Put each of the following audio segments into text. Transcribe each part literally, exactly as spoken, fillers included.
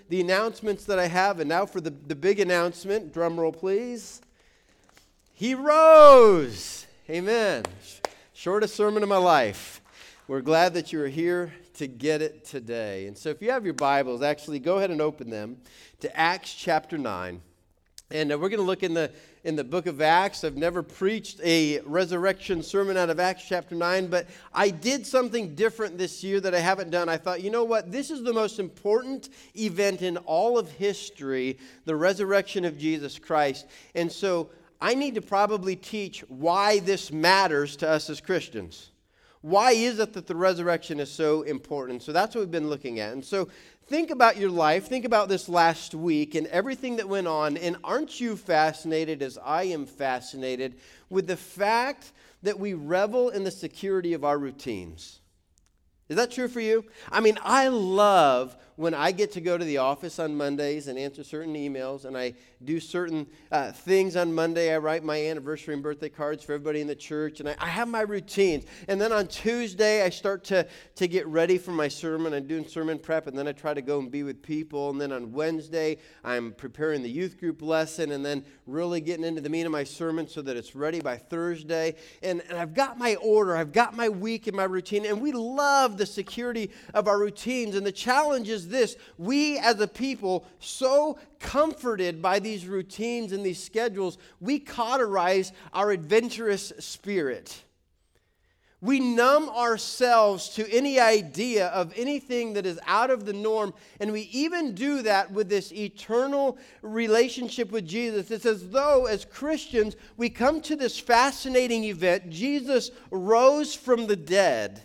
the announcements that I have. And now for the, the big announcement. Drum roll, please. He rose. Amen. Shortest sermon of my life. We're glad that you are here to get it today. And so if you have your Bibles, actually go ahead and open them to Acts chapter nine. And uh, we're going to look in the in the book of Acts. I've never preached a resurrection sermon out of Acts chapter nine, but I did something different this year that I haven't done. I thought, you know what? This is the most important event in all of history, the resurrection of Jesus Christ. And so I need to probably teach why this matters to us as Christians. Why is it that the resurrection is so important? So that's what we've been looking at. And so think about your life. Think about this last week and everything that went on. And aren't you fascinated, as I am fascinated, with the fact that we revel in the security of our routines? Is that true for you? I mean, I love when I get to go to the office on Mondays and answer certain emails, and I do certain uh, things on Monday. I write my anniversary and birthday cards for everybody in the church, and I, I have my routines. And then on Tuesday, I start to, to get ready for my sermon. I'm doing sermon prep, and then I try to go and be with people. And then on Wednesday, I'm preparing the youth group lesson, and then really getting into the meat of my sermon so that it's ready by Thursday. And, and I've got my order. I've got my week and my routine, and we love the security of our routines. And the challenge is this: we as a people, so comforted by these routines and these schedules, we cauterize our adventurous spirit. We numb ourselves to any idea of anything that is out of the norm, and we even do that with this eternal relationship with Jesus. It's as though, as Christians, we come to this fascinating event. Jesus rose from the dead.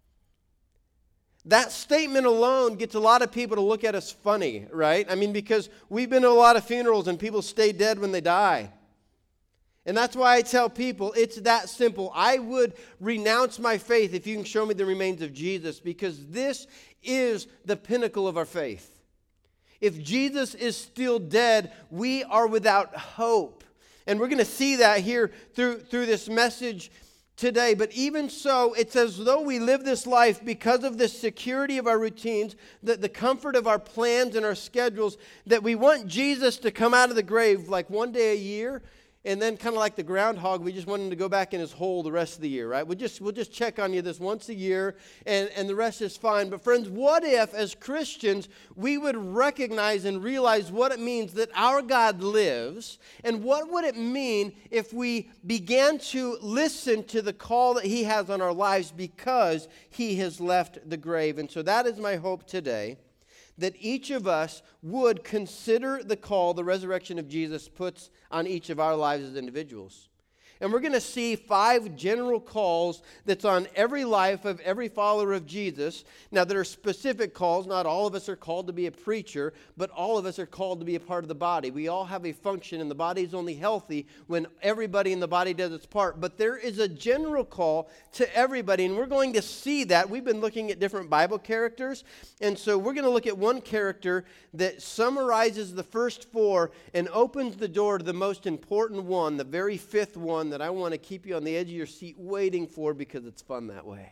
That statement alone gets a lot of people to look at us funny, right? I mean, because we've been to a lot of funerals and people stay dead when they die. And that's why I tell people it's that simple. I would renounce my faith if you can show me the remains of Jesus, because this is the pinnacle of our faith. If Jesus is still dead, we are without hope. And we're going to see that here through, through this message today. But even so, it's as though we live this life because of the security of our routines, the, the comfort of our plans and our schedules, that we want Jesus to come out of the grave like one day a year, and then kind of like the groundhog, we just want him to go back in his hole the rest of the year, right? We'll just, we'll just check on you this once a year, and, and the rest is fine. But friends, what if, as Christians, we would recognize and realize what it means that our God lives, and what would it mean if we began to listen to the call that He has on our lives because He has left the grave? And so that is my hope today, that each of us would consider the call the resurrection of Jesus puts on each of our lives as individuals. And we're going to see five general calls that's on every life of every follower of Jesus. Now, there are specific calls. Not all of us are called to be a preacher, but all of us are called to be a part of the body. We all have a function, and the body is only healthy when everybody in the body does its part. But there is a general call to everybody, and we're going to see that. We've been looking at different Bible characters, and so we're going to look at one character that summarizes the first four and opens the door to the most important one, the very fifth one, that I want to keep you on the edge of your seat waiting for, because it's fun that way.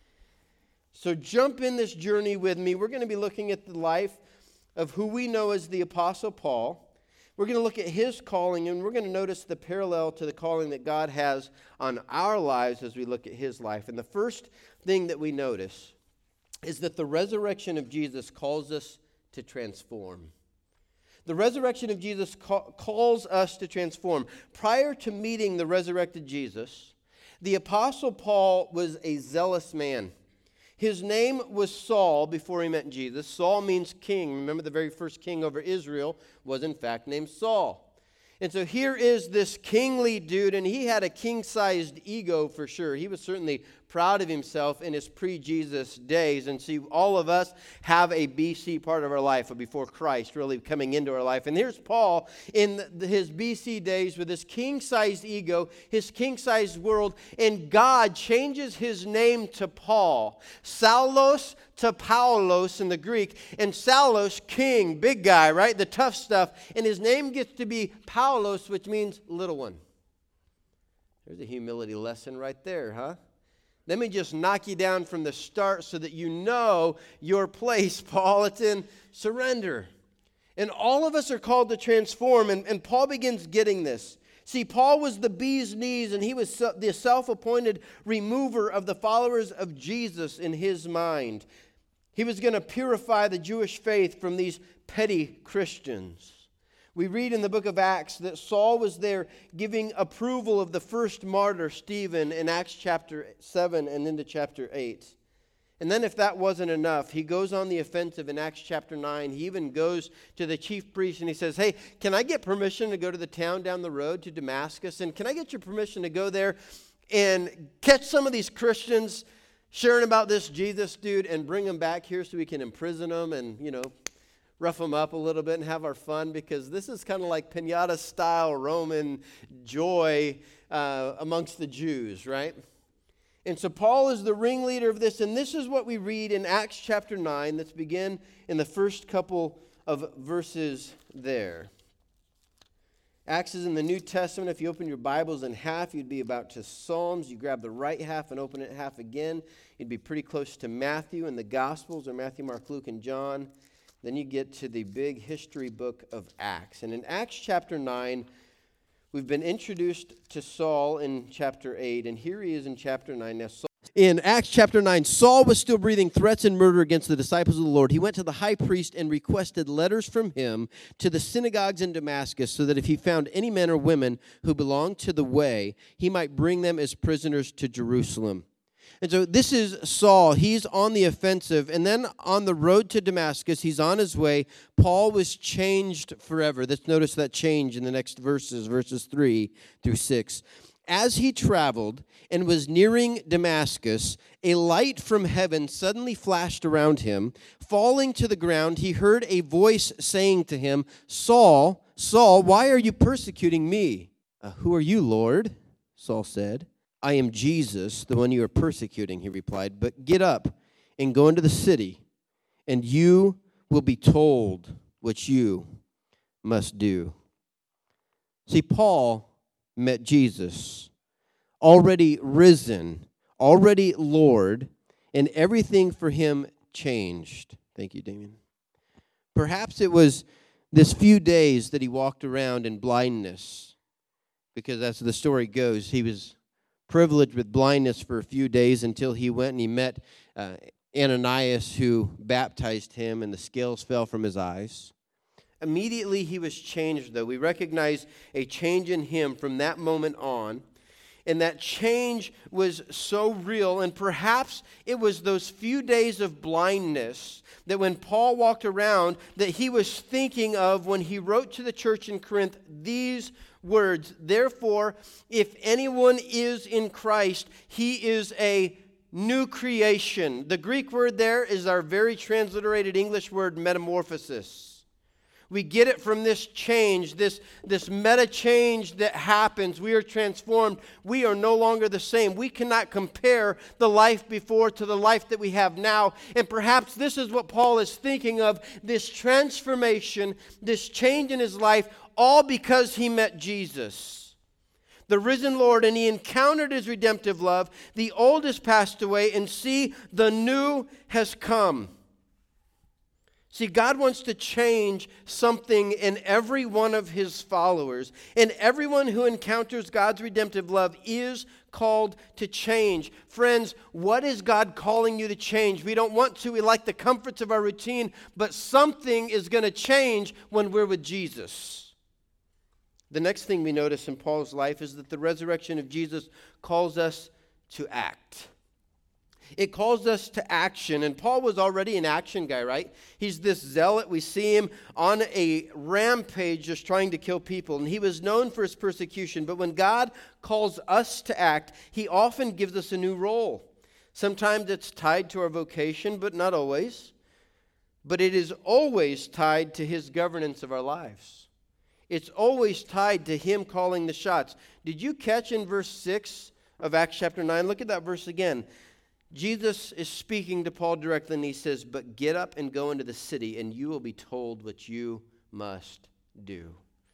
So jump in this journey with me. We're going to be looking at the life of who we know as the Apostle Paul. We're going to look at his calling, and we're going to notice the parallel to the calling that God has on our lives as we look at his life. And the first thing that we notice is that the resurrection of Jesus calls us to transform. The resurrection of Jesus ca- calls us to transform. Prior to meeting the resurrected Jesus, the Apostle Paul was a zealous man. His name was Saul before he met Jesus. Saul means king. Remember, the very first king over Israel was in fact named Saul. And so here is this kingly dude, and he had a king-sized ego for sure. He was certainly proud of himself in his pre-Jesus days. And see, all of us have a B C part of our life, or before Christ really coming into our life. And here's Paul in the, his B C days with his king-sized ego, his king-sized world, and God changes his name to Paul. Saulos to Paulos in the Greek, and Saulos, king, big guy, right? The tough stuff. And his name gets to be Paulos, which means little one. There's a humility lesson right there, huh? Let me just knock you down from the start so that you know your place, Paul. It's in surrender. And all of us are called to transform, and, and Paul begins getting this. See, Paul was the bee's knees, and he was the self-appointed remover of the followers of Jesus in his mind. He was going to purify the Jewish faith from these petty Christians. We read in the book of Acts that Saul was there giving approval of the first martyr, Stephen, in Acts chapter seven and into chapter eight. And then if that wasn't enough, he goes on the offensive in Acts chapter nine. He even goes to the chief priest and he says, hey, can I get permission to go to the town down the road to Damascus? And can I get your permission to go there and catch some of these Christians sharing about this Jesus dude and bring them back here so we can imprison them and, you know, rough them up a little bit and have our fun? Because this is kind of like piñata-style Roman joy uh, amongst the Jews, right? And so Paul is the ringleader of this, and this is what we read in Acts chapter nine. Let's begin in the first couple of verses there. Acts is in the New Testament. If you open your Bibles in half, you'd be about to Psalms. You grab the right half and open it half again. You'd be pretty close to Matthew and the Gospels, or Matthew, Mark, Luke, and John. Then you get to the big history book of Acts. And in Acts chapter nine, we've been introduced to Saul in chapter eight, and here he is in chapter nine. Now, Saul, in Acts chapter nine, Saul was still breathing threats and murder against the disciples of the Lord. He went to the high priest and requested letters from him to the synagogues in Damascus, so that if he found any men or women who belonged to the way, he might bring them as prisoners to Jerusalem. And so this is Saul. He's on the offensive. And then on the road to Damascus, he's on his way. Paul was changed forever. Let's notice that change in the next verses, verses three through six. As he traveled and was nearing Damascus, a light from heaven suddenly flashed around him. Falling to the ground, he heard a voice saying to him, Saul, Saul, why are you persecuting me? Uh, who are you, Lord? Saul said. I am Jesus, the one you are persecuting, he replied. But get up and go into the city, and you will be told what you must do. See, Paul met Jesus, already risen, already Lord, and everything for him changed. Thank you, Damien. Perhaps it was this few days that he walked around in blindness, because as the story goes, he was privileged with blindness for a few days until he went and he met uh, Ananias, who baptized him, and the scales fell from his eyes. Immediately he was changed, though. We recognize a change in him from that moment on. And that change was so real, and perhaps it was those few days of blindness that when Paul walked around that he was thinking of when he wrote to the church in Corinth these words, therefore, if anyone is in Christ, he is a new creation. The Greek word there is our very transliterated English word metamorphosis. We get it from this change, this, this meta change that happens. We are transformed. We are no longer the same. We cannot compare the life before to the life that we have now. And perhaps this is what Paul is thinking of, this transformation, this change in his life, all because he met Jesus, the risen Lord, and he encountered his redemptive love. The old has passed away, and see, the new has come. See, God wants to change something in every one of his followers. And everyone who encounters God's redemptive love is called to change. Friends, what is God calling you to change? We don't want to. We like the comforts of our routine. But something is going to change when we're with Jesus. The next thing we notice in Paul's life is that the resurrection of Jesus calls us to act. It calls us to action. And Paul was already an action guy, right? He's this zealot. We see him on a rampage just trying to kill people. And he was known for his persecution. But when God calls us to act, he often gives us a new role. Sometimes it's tied to our vocation, but not always. But it is always tied to his governance of our lives. It's always tied to him calling the shots. Did you catch in verse six of Acts chapter nine? Look at that verse again. Jesus is speaking to Paul directly, and he says, but get up and go into the city, and you will be told what you must do.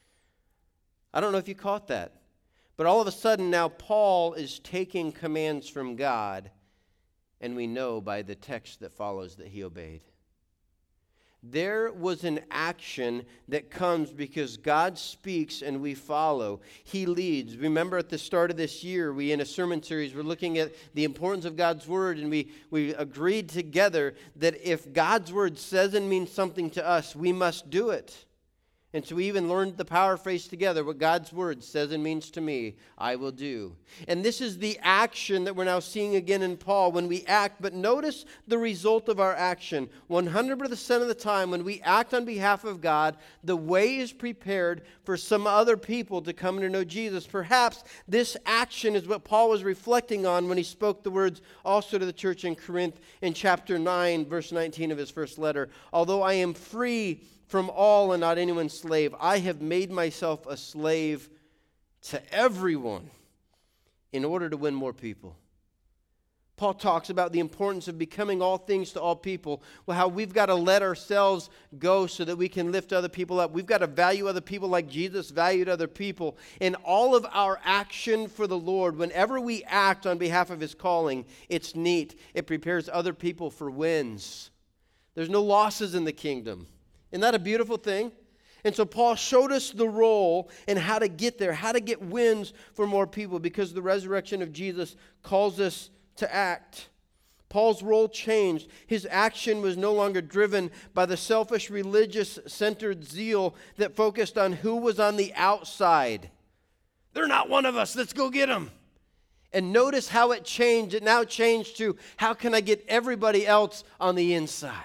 I don't know if you caught that, but all of a sudden now Paul is taking commands from God, and we know by the text that follows that he obeyed. There was an action that comes because God speaks and we follow. He leads. Remember at the start of this year, we in a sermon series, we're looking at the importance of God's word, and we, we agreed together that if God's word says and means something to us, we must do it. And so we even learned the power phrase together, what God's word says and means to me, I will do. And this is the action that we're now seeing again in Paul when we act. But notice the result of our action. one hundred percent of the time when we act on behalf of God, the way is prepared for some other people to come to know Jesus. Perhaps this action is what Paul was reflecting on when he spoke the words also to the church in Corinth in chapter nine, verse nineteen of his first letter. Although I am free from all and not anyone's slave, I have made myself a slave to everyone in order to win more people. Paul talks about the importance of becoming all things to all people. Well, how we've got to let ourselves go so that we can lift other people up. We've got to value other people like Jesus valued other people. And all of our action for the Lord, whenever we act on behalf of His calling, it's neat. It prepares other people for wins. There's no losses in the kingdom. Isn't that a beautiful thing? And so Paul showed us the role and how to get there, how to get wins for more people, because the resurrection of Jesus calls us to act. Paul's role changed. His action was no longer driven by the selfish, religious-centered zeal that focused on who was on the outside. They're not one of us. Let's go get them. And notice how it changed. It now changed to, how can I get everybody else on the inside?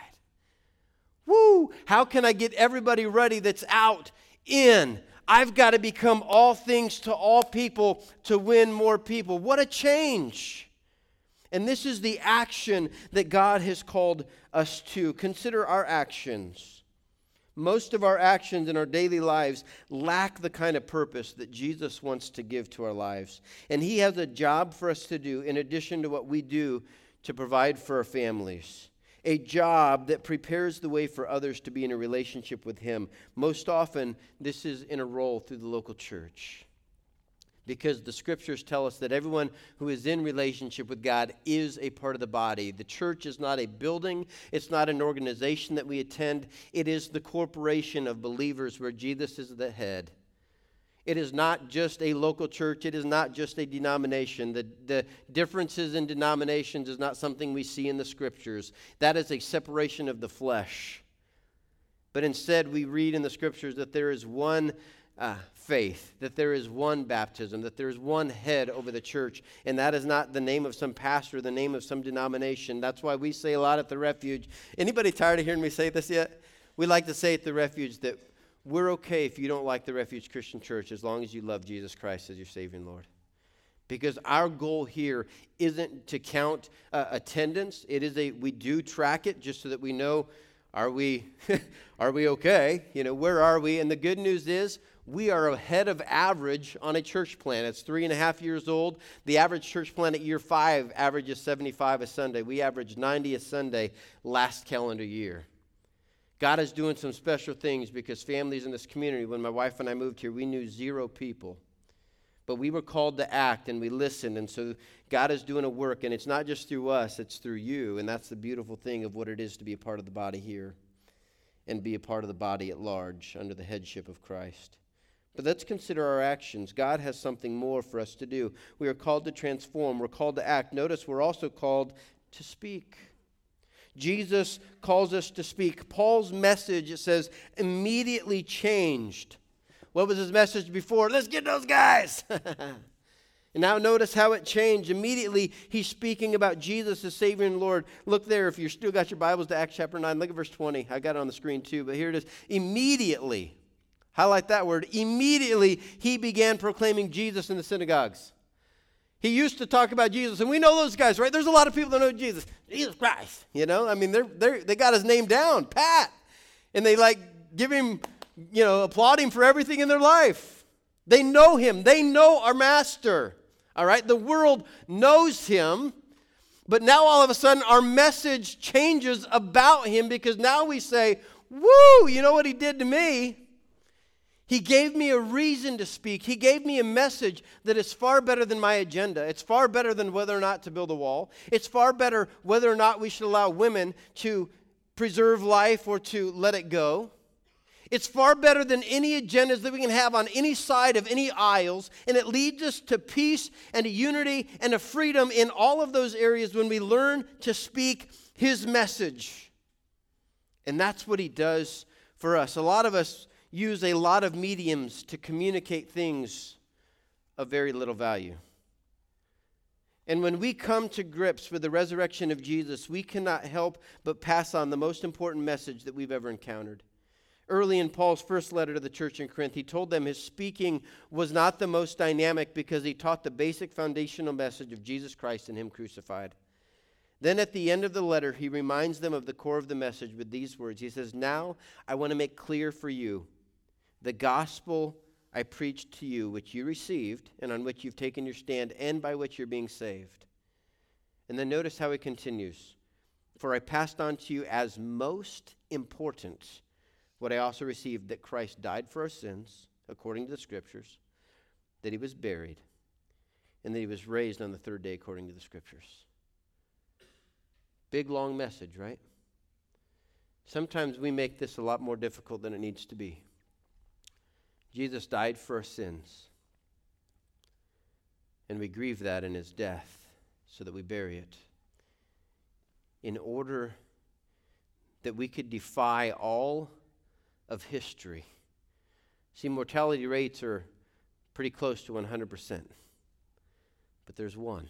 Woo! How can I get everybody ready that's out in? I've got to become all things to all people to win more people. What a change. And this is the action that God has called us to. Consider our actions. Most of our actions in our daily lives lack the kind of purpose that Jesus wants to give to our lives. And He has a job for us to do in addition to what we do to provide for our families. A job that prepares the way for others to be in a relationship with Him. Most often, this is in a role through the local church. Because the scriptures tell us that everyone who is in relationship with God is a part of the body. The church is not a building. It's not an organization that we attend. It is the corporation of believers where Jesus is the head. It is not just a local church. It is not just a denomination. The, the differences in denominations is not something we see in the scriptures. That is a separation of the flesh. But instead, we read in the scriptures that there is one uh, faith, that there is one baptism, that there is one head over the church, and that is not the name of some pastor, the name of some denomination. That's why we say a lot at the Refuge. Anybody tired of hearing me say this yet? We like to say at the Refuge that we're okay if you don't like the Refuge Christian Church as long as you love Jesus Christ as your Savior and Lord. Because our goal here isn't to count uh, attendance. It is a, we do track it just so that we know, are we, are we okay? You know, where are we? And the good news is we are ahead of average on a church plan. It's three and a half years old. The average church plan at year five averages seventy-five a Sunday. We averaged ninety a Sunday last calendar year. God is doing some special things because families in this community, when my wife and I moved here, we knew zero people. But we were called to act and we listened. And so God is doing a work. And it's not just through us, it's through you. And that's the beautiful thing of what it is to be a part of the body here and be a part of the body at large under the headship of Christ. But let's consider our actions. God has something more for us to do. We are called to transform. We're called to act. Notice we're also called to speak. Jesus calls us to speak. Paul's message, it says, immediately changed. What was his message before? Let's get those guys. And now notice how it changed. Immediately, he's speaking about Jesus as Savior and Lord. Look there, if you've still got your Bibles to Acts chapter nine, look at verse twenty. I got it on the screen too, but here it is. Immediately, highlight that word, immediately he began proclaiming Jesus in the synagogues. He used to talk about Jesus, and we know those guys, right? There's a lot of people that know Jesus. Jesus Christ, you know? I mean, they're, they're, they got his name down, Pat. And they, like, give him, you know, applaud him for everything in their life. They know him. They know our master, all right? The world knows him, but now all of a sudden our message changes about him because now we say, woo, you know what he did to me? He gave me a reason to speak. He gave me a message that is far better than my agenda. It's far better than whether or not to build a wall. It's far better whether or not we should allow women to preserve life or to let it go. It's far better than any agendas that we can have on any side of any aisles, and it leads us to peace and to unity and to freedom in all of those areas when we learn to speak His message. And that's what He does for us. A lot of us use a lot of mediums to communicate things of very little value. And when we come to grips with the resurrection of Jesus, we cannot help but pass on the most important message that we've ever encountered. Early in Paul's first letter to the church in Corinth, he told them his speaking was not the most dynamic because he taught the basic foundational message of Jesus Christ and Him crucified. Then at the end of the letter, he reminds them of the core of the message with these words. He says, "Now I want to make clear for you the gospel I preached to you, which you received and on which you've taken your stand and by which you're being saved." And then notice how he continues. "For I passed on to you as most important what I also received, that Christ died for our sins, according to the Scriptures, that He was buried, and that He was raised on the third day, according to the Scriptures." Big, long message, right? Sometimes we make this a lot more difficult than it needs to be. Jesus died for our sins, and we grieve that in His death so that we bury it, in order that we could defy all of history. See, mortality rates are pretty close to one hundred percent. But there's one.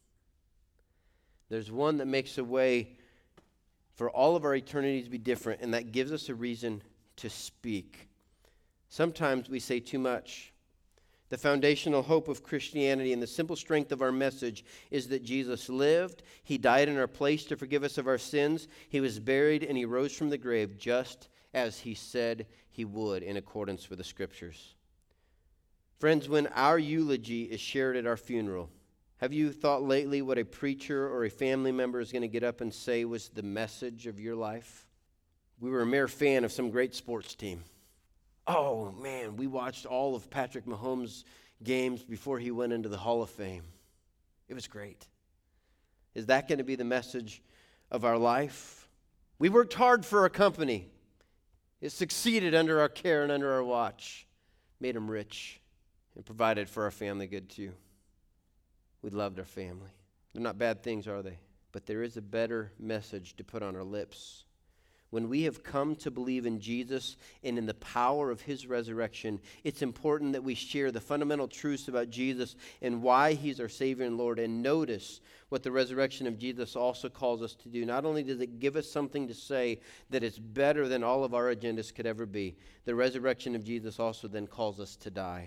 There's one that makes a way for all of our eternity to be different, and that gives us a reason to speak. Sometimes we say too much. The foundational hope of Christianity and the simple strength of our message is that Jesus lived, He died in our place to forgive us of our sins, He was buried, and He rose from the grave just as He said He would in accordance with the Scriptures. Friends, when our eulogy is shared at our funeral, have you thought lately what a preacher or a family member is going to get up and say was the message of your life? We were a mere fan of some great sports team. Oh, man, we watched all of Patrick Mahomes' games before he went into the Hall of Fame. It was great. Is that going to be the message of our life? We worked hard for our company. It succeeded under our care and under our watch, made them rich, and provided for our family good too. We loved our family. They're not bad things, are they? But there is a better message to put on our lips. When we have come to believe in Jesus and in the power of His resurrection, it's important that we share the fundamental truths about Jesus and why He's our Savior and Lord. And notice what the resurrection of Jesus also calls us to do. Not only does it give us something to say that is better than all of our agendas could ever be, the resurrection of Jesus also then calls us to die.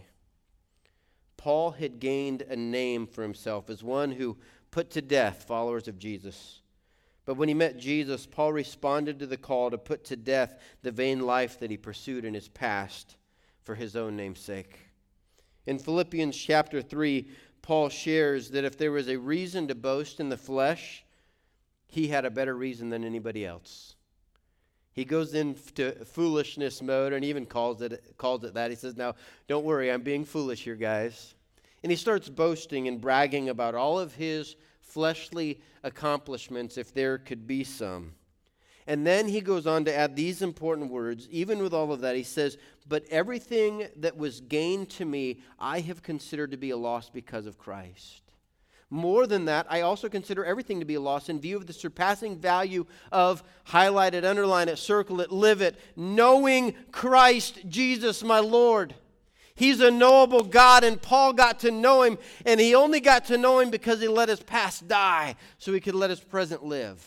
Paul had gained a name for himself as one who put to death followers of Jesus. But when he met Jesus, Paul responded to the call to put to death the vain life that he pursued in his past for his own name's sake. In Philippians chapter three, Paul shares that if there was a reason to boast in the flesh, he had a better reason than anybody else. He goes into foolishness mode and even calls it, calls it that. He says, "Now, don't worry, I'm being foolish here, guys." And he starts boasting and bragging about all of his fleshly accomplishments, if there could be some. And then he goes on to add these important words. Even with all of that, he says, "But everything that was gained to me, I have considered to be a loss because of Christ. More than that, I also consider everything to be a loss in view of the surpassing value of," highlight it, underline it, circle it, live it, "knowing Christ Jesus my Lord." He's a knowable God, and Paul got to know Him, and he only got to know Him because he let his past die so he could let his present live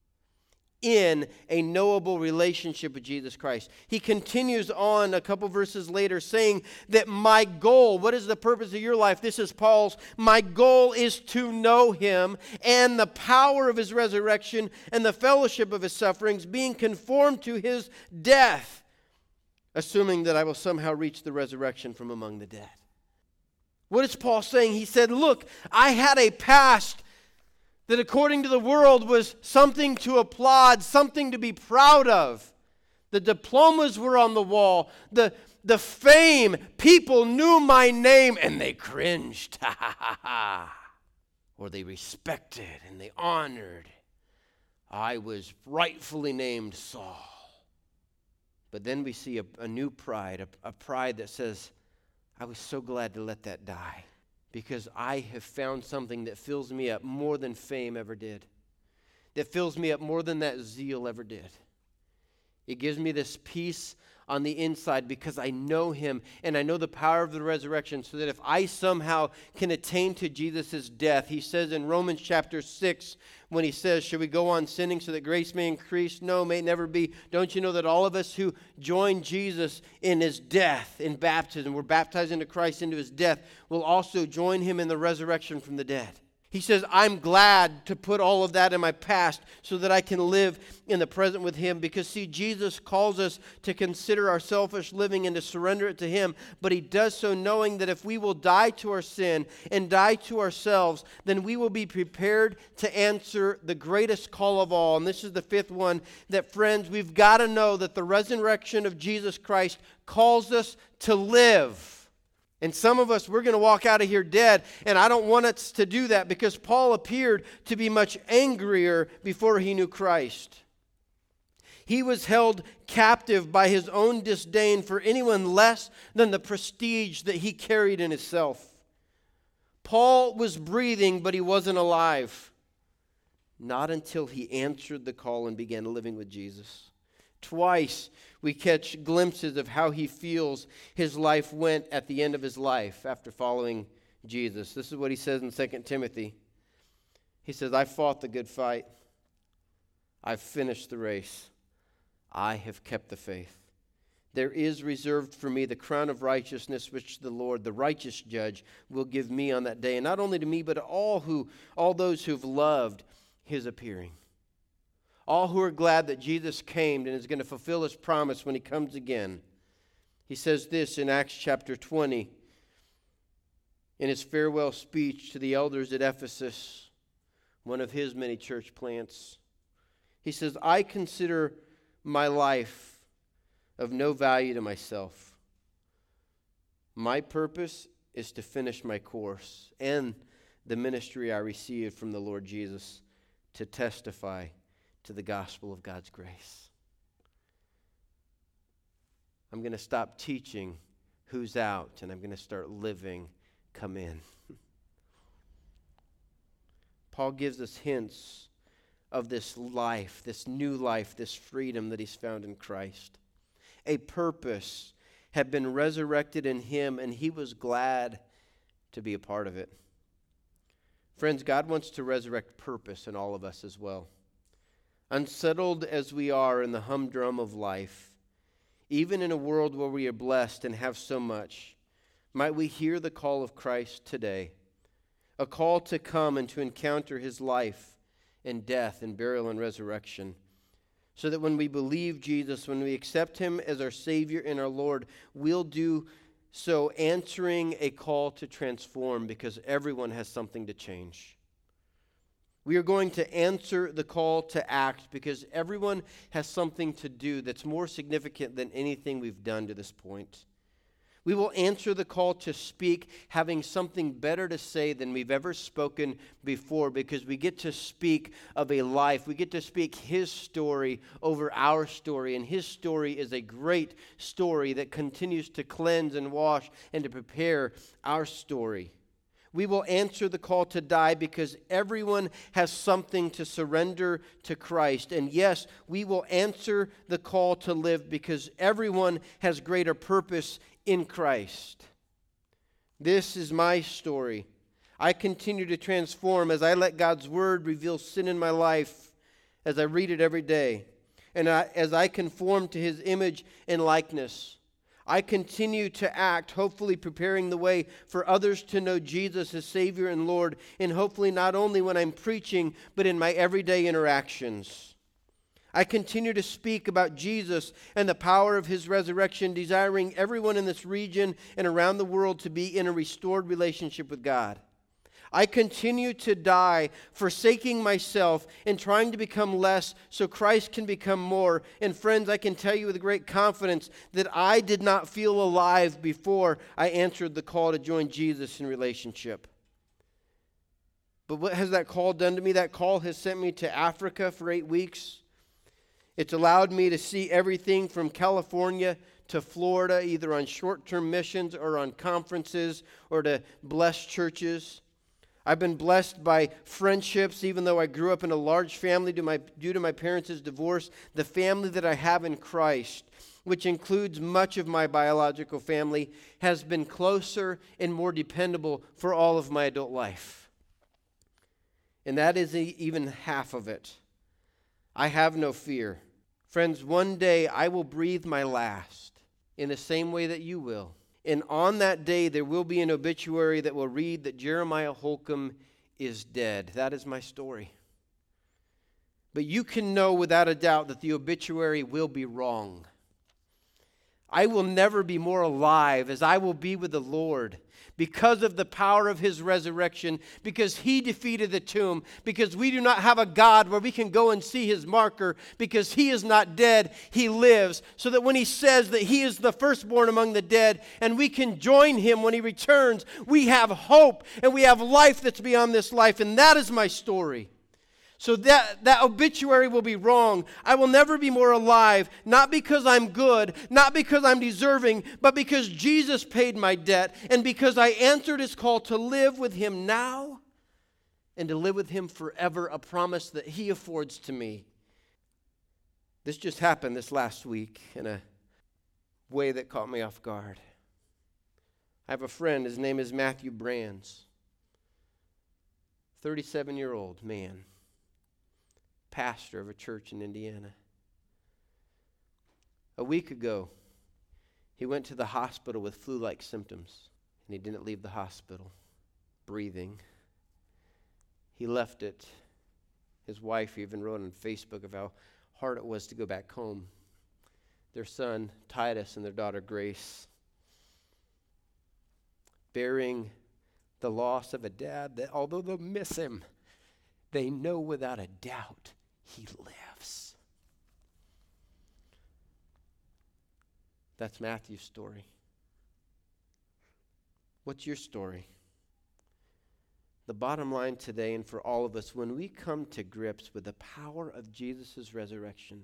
in a knowable relationship with Jesus Christ. He continues on a couple verses later saying that my goal, what is the purpose of your life? This is Paul's. My goal is to know Him and the power of His resurrection and the fellowship of His sufferings, being conformed to His death, assuming that I will somehow reach the resurrection from among the dead. What is Paul saying? He said, look, I had a past that according to the world was something to applaud, something to be proud of. The diplomas were on the wall. The, the fame, people knew my name and they cringed. Or they respected and they honored. I was rightfully named Saul. But then we see a, a new pride, a, a pride that says, I was so glad to let that die because I have found something that fills me up more than fame ever did, that fills me up more than that zeal ever did. It gives me this peace on the inside because I know him and I know the power of the resurrection, so that if I somehow can attain to Jesus' death, he says in Romans chapter six, when he says, should we go on sinning so that grace may increase? No, may never be. Don't you know that all of us who join Jesus in his death, in baptism, we're baptized into Christ into his death, will also join him in the resurrection from the dead? He says, I'm glad to put all of that in my past so that I can live in the present with him. Because, see, Jesus calls us to consider our selfish living and to surrender it to him. But he does so knowing that if we will die to our sin and die to ourselves, then we will be prepared to answer the greatest call of all. And this is the fifth one, that, friends, we've got to know that the resurrection of Jesus Christ calls us to live. And some of us, we're going to walk out of here dead, and I don't want us to do that because Paul appeared to be much angrier before he knew Christ. He was held captive by his own disdain for anyone less than the prestige that he carried in himself. Paul was breathing, but he wasn't alive. Not until he answered the call and began living with Jesus. Twice we catch glimpses of how he feels his life went at the end of his life after following Jesus. This is what he says in Second Timothy. He says, I fought the good fight. I've finished the race. I have kept the faith. There is reserved for me the crown of righteousness, which the Lord, the righteous judge, will give me on that day. And not only to me, but to all who, all those who've loved his appearing. All who are glad that Jesus came and is going to fulfill his promise when he comes again. He says this in Acts chapter twenty, in his farewell speech to the elders at Ephesus, one of his many church plants. He says, I consider my life of no value to myself. My purpose is to finish my course and the ministry I received from the Lord Jesus to testify to the gospel of God's grace. I'm going to stop teaching who's out, and I'm going to start living come in. Paul gives us hints of this life, this new life, this freedom that he's found in Christ. A purpose had been resurrected in him, and he was glad to be a part of it. Friends, God wants to resurrect purpose in all of us as well. Unsettled as we are in the humdrum of life, even in a world where we are blessed and have so much, might we hear the call of Christ today, a call to come and to encounter his life and death and burial and resurrection, so that when we believe Jesus, when we accept him as our Savior and our Lord, we'll do so answering a call to transform, because everyone has something to change. We are going to answer the call to act because everyone has something to do that's more significant than anything we've done to this point. We will answer the call to speak, having something better to say than we've ever spoken before, because we get to speak of a life. We get to speak his story over our story, and his story is a great story that continues to cleanse and wash and to prepare our story. We will answer the call to die because everyone has something to surrender to Christ. And yes, we will answer the call to live because everyone has greater purpose in Christ. This is my story. I continue to transform as I let God's word reveal sin in my life, as I read it every day, and I, as I conform to his image and likeness. I continue to act, hopefully preparing the way for others to know Jesus as Savior and Lord, and hopefully not only when I'm preaching, but in my everyday interactions. I continue to speak about Jesus and the power of his resurrection, desiring everyone in this region and around the world to be in a restored relationship with God. I continue to die, forsaking myself and trying to become less so Christ can become more. And friends, I can tell you with great confidence that I did not feel alive before I answered the call to join Jesus in relationship. But what has that call done to me? That call has sent me to Africa for eight weeks. It's allowed me to see everything from California to Florida, either on short-term missions or on conferences or to bless churches. I've been blessed by friendships, even though I grew up in a large family due, my, due to my parents' divorce. The family that I have in Christ, which includes much of my biological family, has been closer and more dependable for all of my adult life. And that is even half of it. I have no fear. Friends, one day I will breathe my last in the same way that you will. And on that day, there will be an obituary that will read that Jeremiah Holcomb is dead. That is my story. But you can know without a doubt that the obituary will be wrong. I will never be more alive as I will be with the Lord because of the power of His resurrection, because He defeated the tomb, because we do not have a God where we can go and see His marker, because He is not dead, He lives, so that when He says that He is the firstborn among the dead and we can join Him when He returns, we have hope and we have life that's beyond this life, and that is my story. So that, that obituary will be wrong. I will never be more alive, not because I'm good, not because I'm deserving, but because Jesus paid my debt and because I answered His call to live with Him now and to live with Him forever, a promise that He affords to me. This just happened this last week in a way that caught me off guard. I have a friend, his name is Matthew Brands, thirty-seven-year-old man. Pastor of a church in Indiana. A week ago, he went to the hospital with flu-like symptoms, and he didn't leave the hospital breathing. He left it. His wife even wrote on Facebook of how hard it was to go back home. Their son, Titus, and their daughter, Grace, bearing the loss of a dad that, although they'll miss him, they know without a doubt He lives. That's Matthew's story. What's your story? The bottom line today, and for all of us, when we come to grips with the power of Jesus' resurrection,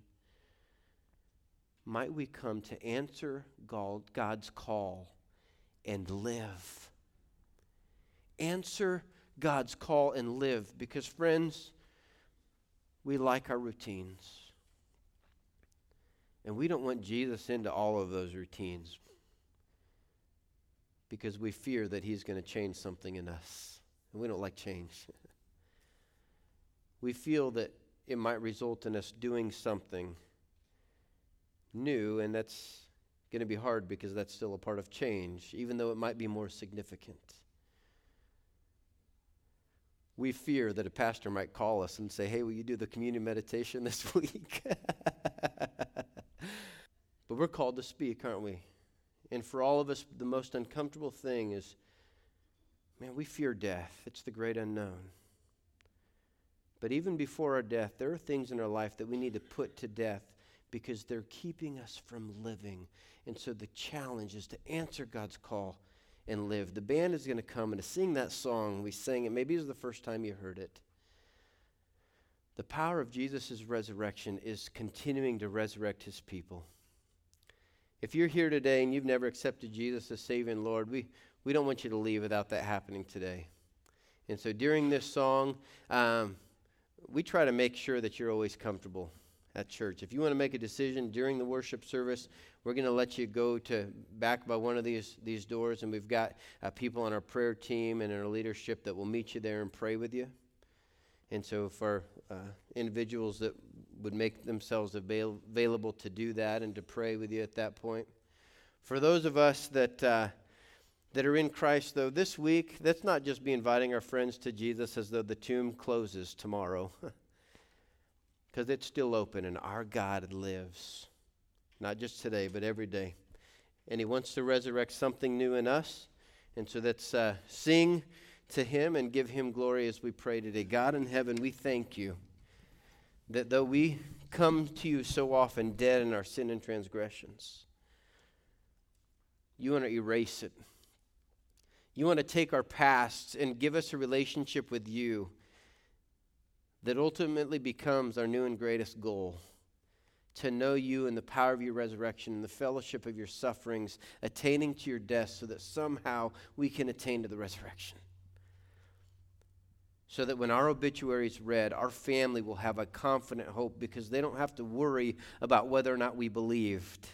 might we come to answer God's call and live. Answer God's call and live. Because, friends, we like our routines. And we don't want Jesus into all of those routines because we fear that He's going to change something in us. And we don't like change. We feel that it might result in us doing something new, and that's going to be hard because that's still a part of change, even though it might be more significant. We fear that a pastor might call us and say, hey, will you do the communion meditation this week? But we're called to speak, aren't we? And for all of us, the most uncomfortable thing is, man, we fear death. It's the great unknown. But even before our death, there are things in our life that we need to put to death because they're keeping us from living. And so the challenge is to answer God's call and live. The band is going to come and to sing that song. We sang it. Maybe it was the first time you heard it. The power of Jesus' resurrection is continuing to resurrect His people. If you're here today and you've never accepted Jesus as Savior and Lord, we, we don't want you to leave without that happening today. And so during this song, um, we try to make sure that you're always comfortable at church. If you want to make a decision during the worship service, we're going to let you go to back by one of these these doors, and we've got uh, people on our prayer team and in our leadership that will meet you there and pray with you. And so for uh, individuals that would make themselves avail- available to do that and to pray with you at that point. For those of us that uh, that are in Christ, though, this week, let's not just be inviting our friends to Jesus as though the tomb closes tomorrow. Because it's still open and our God lives. Not just today, but every day. And He wants to resurrect something new in us. And so let's uh, sing to Him and give Him glory as we pray today. God in heaven, we thank You that though we come to You so often dead in our sin and transgressions, You want to erase it. You want to take our pasts and give us a relationship with you that ultimately becomes our new and greatest goal. To know you and the power of your resurrection and the fellowship of your sufferings, attaining to your death so that somehow we can attain to the resurrection. So that when our obituary is read, our family will have a confident hope because they don't have to worry about whether or not we believed.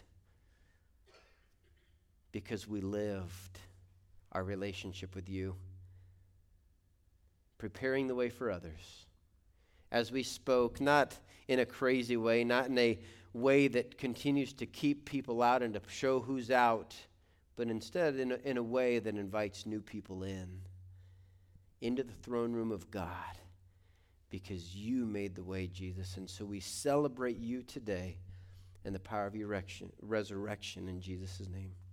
Because we lived our relationship with you, preparing the way for others. As we spoke, not in a crazy way, not in a way that continues to keep people out and to show who's out, but instead in a, in a way that invites new people in, into the throne room of God, because you made the way, Jesus. And so we celebrate you today and the power of your resurrection in Jesus' name.